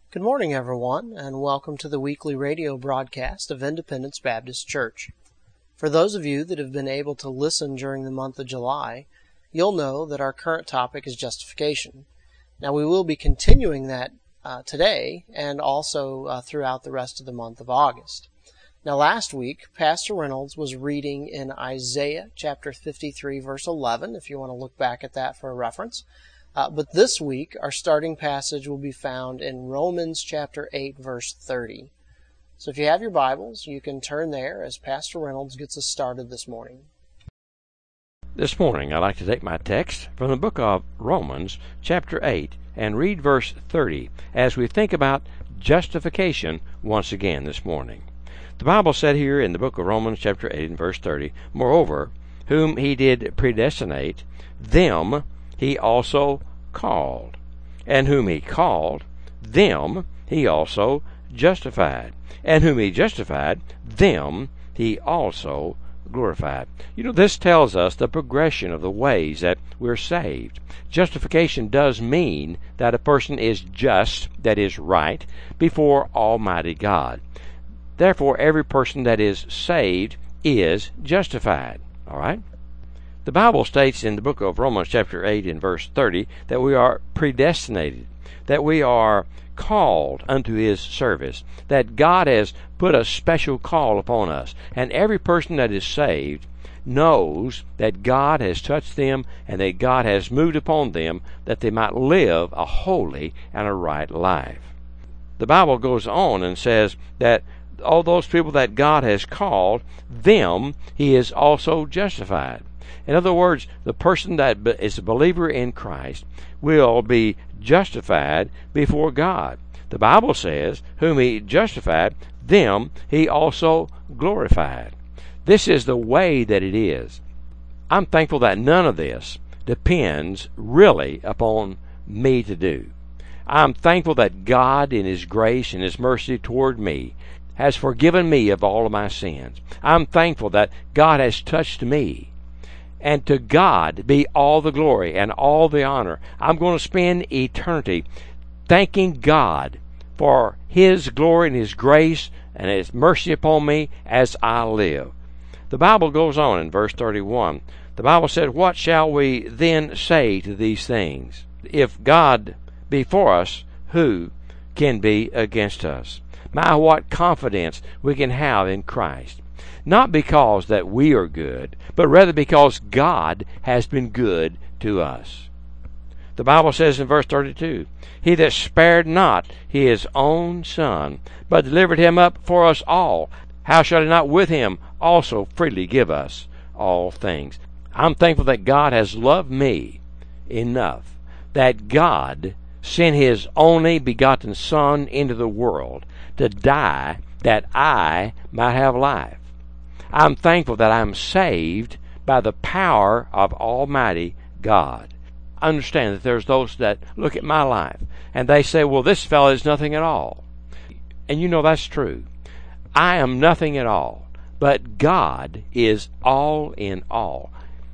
Good morning, everyone, and welcome to the weekly radio broadcast of Independence Baptist Church. For those of you that have been able to listen during the month of July, you'll know that our current topic is justification. Now, we will be continuing that today and also throughout the rest of the month of August. Now, last week, Pastor Reynolds was reading in Isaiah chapter 53, verse 11, if you want to look back at that for a reference. But this week, our starting passage will be found in Romans chapter 8, verse 30. So if you have your Bibles, you can turn there as Pastor Reynolds gets us started this morning. This morning, I'd like to take my text from the book of Romans chapter 8 and read verse 30 as we think about justification once again this morning. The Bible said here in the book of Romans chapter 8 and verse 30, "Moreover, whom he did predestinate, them he also called. And whom he called, them he also justified. And whom he justified, them he also glorified." You know, this tells us the progression of the ways that we're saved. Justification does mean that a person is just, that is right, before Almighty God. Therefore, every person that is saved is justified. All right? The Bible states in the book of Romans chapter 8 and verse 30 that we are predestinated, that we are called unto His service, that God has put a special call upon us. And every person that is saved knows that God has touched them and that God has moved upon them that they might live a holy and a right life. The Bible goes on and says that all those people that God has called, them He is also justified. In other words, the person that is a believer in Christ will be justified before God. The Bible says, whom He justified, them He also glorified. This is the way that it is. I'm thankful that none of this depends really upon me to do. I'm thankful that God, in His grace and His mercy toward me, has forgiven me of all of my sins. I'm thankful that God has touched me. And to God be all the glory and all the honor. I'm going to spend eternity thanking God for His glory and His grace and His mercy upon me as I live. The Bible goes on in verse 31. The Bible said, "What shall we then say to these things? If God be for us, who can be against us?" My, what confidence we can have in Christ. Not because that we are good, but rather because God has been good to us. The Bible says in verse 32, "He that spared not His own Son, but delivered Him up for us all, how shall He not with Him also freely give us all things?" I'm thankful that God has loved me enough that God sent His only begotten Son into the world to die that I might have life. I'm thankful that I'm saved by the power of Almighty God. I understand that there's those that look at my life and they say, well, this fellow is nothing at all. And you know that's true. I am nothing at all, but God is all in all.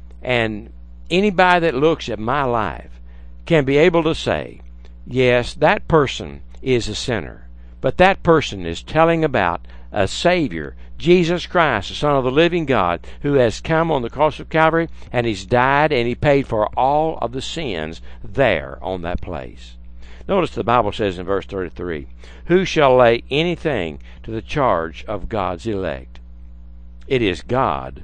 And anybody that looks at my life can be able to say, yes, that person is a sinner, but that person is telling about a Savior, Jesus Christ, the Son of the living God, who has come on the cross of Calvary, and He's died, and He paid for all of the sins there on that place. Notice the Bible says in verse 33, "Who shall lay anything to the charge of God's elect? It is God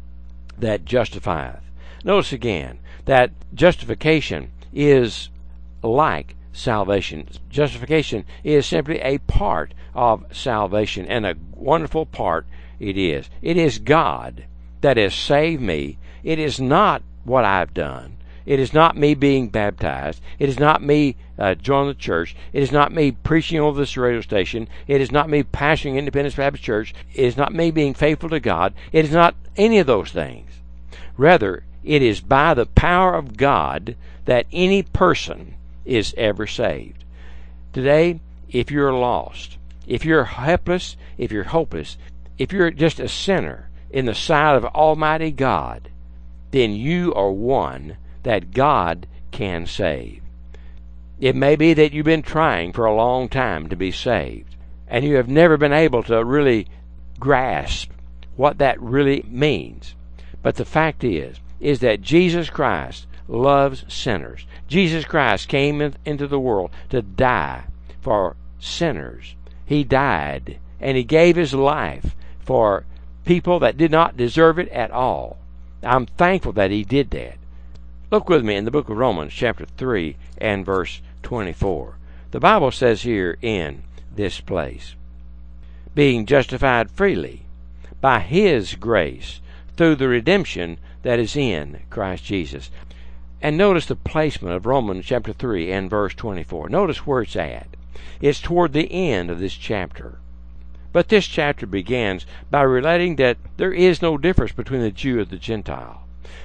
that justifieth." Notice again that justification is like salvation. Justification is simply a part of salvation, and a wonderful part it is. It is God that has saved me. It is not what I've done. It is not me being baptized. It is not me joining the church. It is not me preaching over this radio station. It is not me pastoring Independence Baptist Church. It is not me being faithful to God. It is not any of those things. Rather, it is by the power of God that any person is ever saved. Today, if you're lost, if you're helpless, if you're hopeless, if you're just a sinner in the sight of Almighty God, then you are one that God can save. It may be that you've been trying for a long time to be saved, and you have never been able to really grasp what that really means. But the fact is that Jesus Christ loves sinners. Jesus Christ came into the world to die for sinners. He died, and He gave His life for people that did not deserve it at all. I'm thankful that He did that. Look with me in the book of Romans, chapter 3 and verse 24. The Bible says here in this place, being justified freely by His grace through the redemption that is in Christ Jesus. And notice the placement of Romans chapter 3 and verse 24. Notice where it's at. It's toward the end of this chapter. But this chapter begins by relating that there is no difference between the Jew and the Gentile.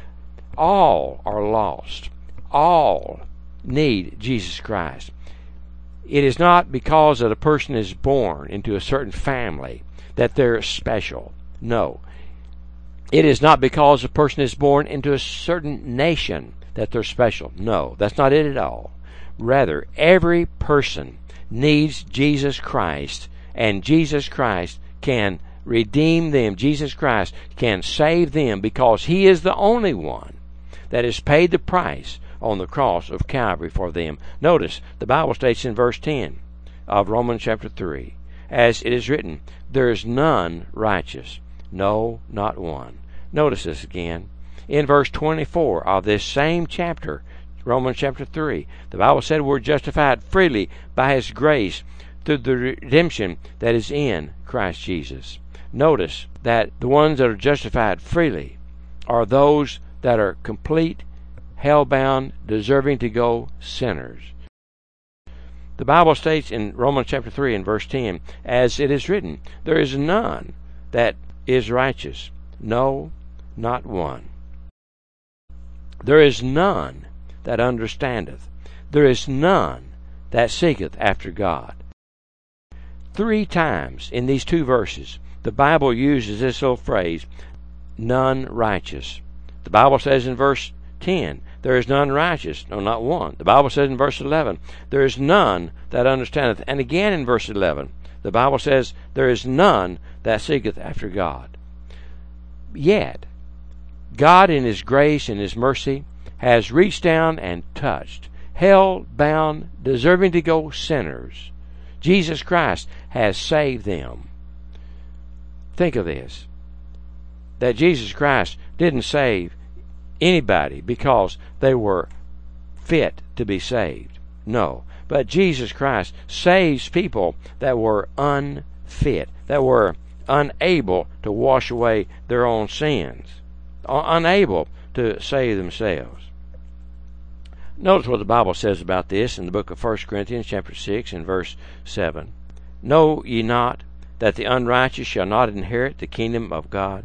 All are lost. All need Jesus Christ. It is not because that a person is born into a certain family that they're special. No. It is not because a person is born into a certain nation that they're special. No, that's not it at all. Rather, every person needs Jesus Christ, and Jesus Christ can redeem them. Jesus Christ can save them because He is the only one that has paid the price on the cross of Calvary for them. Notice, the Bible states in verse 10 of Romans chapter 3, as it is written, there is none righteous, no, not one. Notice this again. In verse 24 of this same chapter, Romans chapter 3, the Bible said we're justified freely by His grace through the redemption that is in Christ Jesus. Notice that the ones that are justified freely are those that are complete, hell-bound, deserving to go sinners. The Bible states in Romans chapter 3 and verse 10, as it is written, there is none that is righteous, no, not one. There is none that understandeth. There is none that seeketh after God. 3 times in these 2 verses, the Bible uses this little phrase, none righteous. The Bible says in verse 10, there is none righteous, no, not one. The Bible says in verse 11, there is none that understandeth. And again in verse 11, the Bible says, there is none that seeketh after God. Yet, God in His grace and His mercy has reached down and touched hell-bound, deserving to go sinners. Jesus Christ has saved them. Think of this, that Jesus Christ didn't save anybody because they were fit to be saved. No, but Jesus Christ saves people that were unfit, that were unable to wash away their own sins, unable to save themselves. Notice what the Bible says about this in the book of 1 Corinthians chapter 6 and verse 7. Know ye not that the unrighteous shall not inherit the kingdom of God?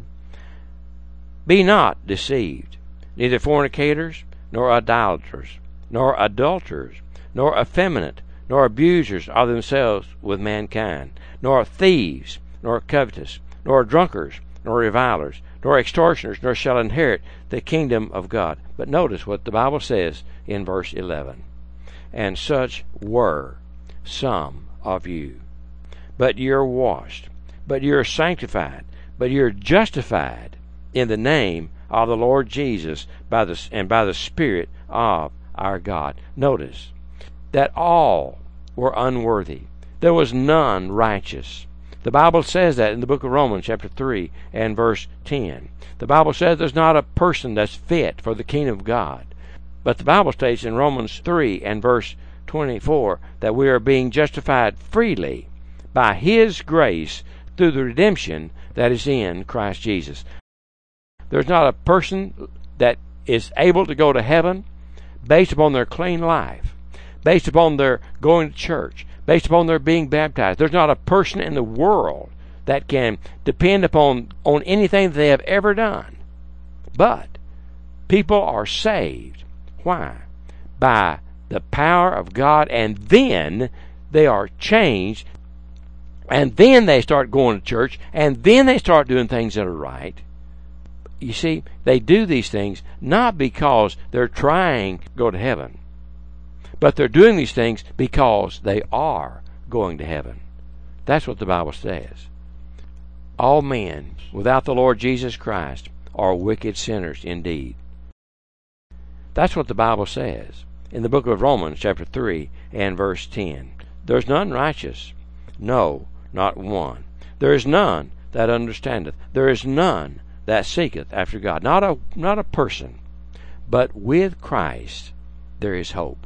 Be not deceived, neither fornicators, nor idolaters, nor adulterers, nor effeminate, nor abusers of themselves with mankind, nor thieves, nor covetous, nor drunkards, nor revilers, nor extortioners, nor shall inherit the kingdom of God. But notice what the Bible says in verse 11. And such were some of you. But you're washed, but you're sanctified, but you're justified in the name of the Lord Jesus by the Spirit of our God. Notice that all were unworthy. There was none righteous. The Bible says that in the book of Romans chapter 3 and verse 10. The Bible says there's not a person that's fit for the kingdom of God. But the Bible states in Romans 3 and verse 24 that we are being justified freely by His grace through the redemption that is in Christ Jesus. There's not a person that is able to go to heaven based upon their clean life, based upon their going to church, based upon their being baptized. There's not a person in the world that can depend on anything that they have ever done. But people are saved. Why? By the power of God, and then they are changed, and then they start going to church, and then they start doing things that are right. You see, they do these things not because they're trying to go to heaven, But they're doing these things because they are going to heaven. That's what the Bible says. All men without the Lord Jesus Christ are wicked sinners indeed. That's what the Bible says in the book of Romans chapter 3 and verse 10. There's none righteous, no, not one. There is none that understandeth. There is none that seeketh after God. Not a person. But with Christ there is hope.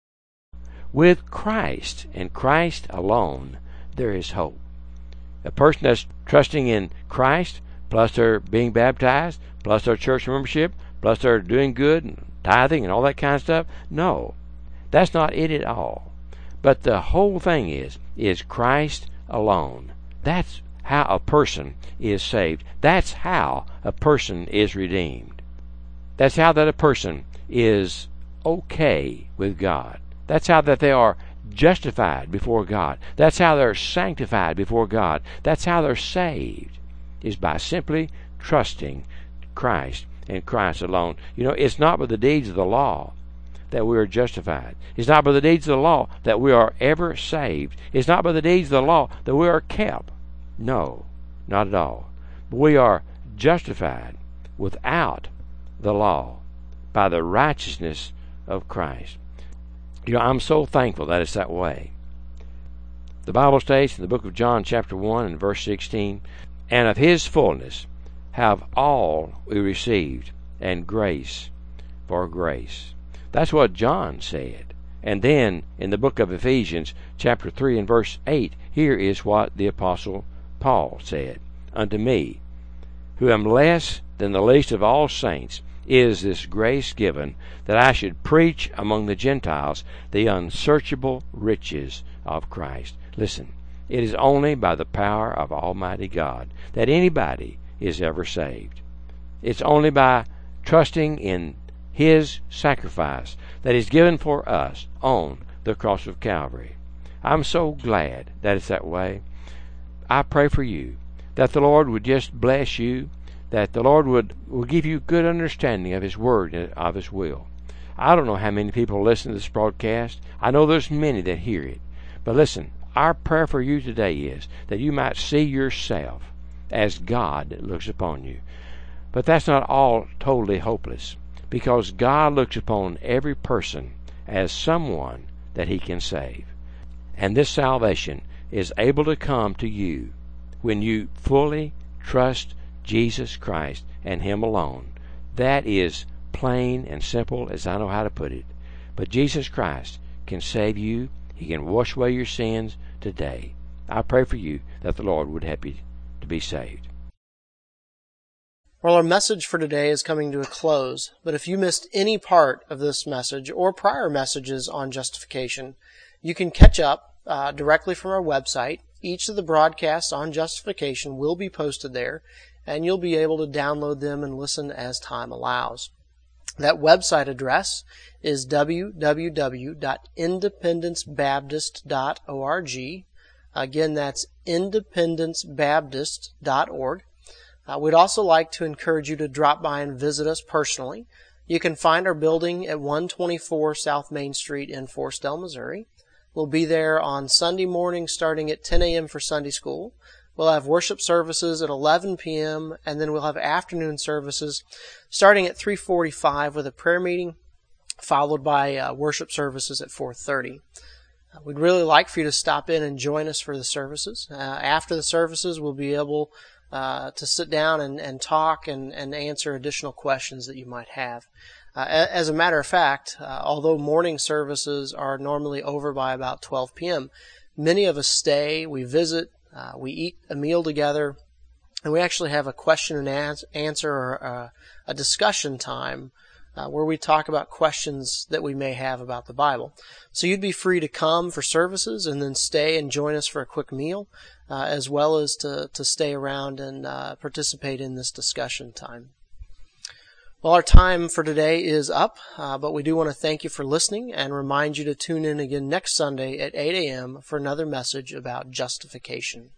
With Christ and Christ alone there is hope. A person that's trusting in Christ, plus they're being baptized, plus their church membership, plus they're doing good and tithing and all that kind of stuff, no, that's not it at all. But the whole thing is Christ alone. That's how a person is saved. That's how a person is redeemed. That's how that a person is okay with God. That's how that they are justified before God. That's how they're sanctified before God. That's how they're saved, is by simply trusting Christ and Christ alone. You know, it's not by the deeds of the law that we are justified. It's not by the deeds of the law that we are ever saved. It's not by the deeds of the law that we are kept. No, not at all. We are justified without the law by the righteousness of Christ. You know, I'm so thankful that it's that way. The Bible states in the book of John chapter 1 and verse 16, "And of his fullness have all we received, and grace for grace." That's what John said. And then in the book of Ephesians chapter 3 and verse 8, here is what the apostle Paul said, "Unto me, who am less than the least of all saints, is this grace given, that I should preach among the Gentiles the unsearchable riches of Christ." Listen, it is only by the power of Almighty God that anybody is ever saved. It's only by trusting in His sacrifice that is given for us on the cross of Calvary. I'm so glad that it's that way. I pray for you that the Lord would just bless you, that the Lord would give you good understanding of His Word and of His will. I don't know how many people listen to this broadcast. I know there's many that hear it. But listen, our prayer for you today is that you might see yourself as God looks upon you. But that's not all totally hopeless, because God looks upon every person as someone that He can save. And this salvation is able to come to you when you fully trust Jesus Christ and Him alone. That is plain and simple as I know how to put it. But Jesus Christ can save you. He can wash away your sins today. I pray for you that the Lord would help you to be saved. Well, our message for today is coming to a close, but if you missed any part of this message or prior messages on justification, you can catch up directly from our website. Each of the broadcasts on justification will be posted there, and you'll be able to download them and listen as time allows. That website address is www.independencebaptist.org. Again, that's independencebaptist.org. We'd also like to encourage you to drop by and visit us personally. You can find our building at 124 South Main Street in Forestdale, Missouri. We'll be there on Sunday morning starting at 10 a.m. for Sunday school. We'll have worship services at 11 p.m., and then we'll have afternoon services starting at 3:45 with a prayer meeting, followed by worship services at 4:30. We'd really like for you to stop in and join us for the services. After the services, we'll be able to sit down and talk and answer additional questions that you might have. As a matter of fact, although morning services are normally over by about 12 p.m., many of us stay, we visit, we eat a meal together, and we actually have a question and answer or a discussion time where we talk about questions that we may have about the Bible. So you'd be free to come for services and then stay and join us for a quick meal, as well as to stay around and participate in this discussion time. Well, our time for today is up, but we do want to thank you for listening and remind you to tune in again next Sunday at 8 a.m. for another message about justification.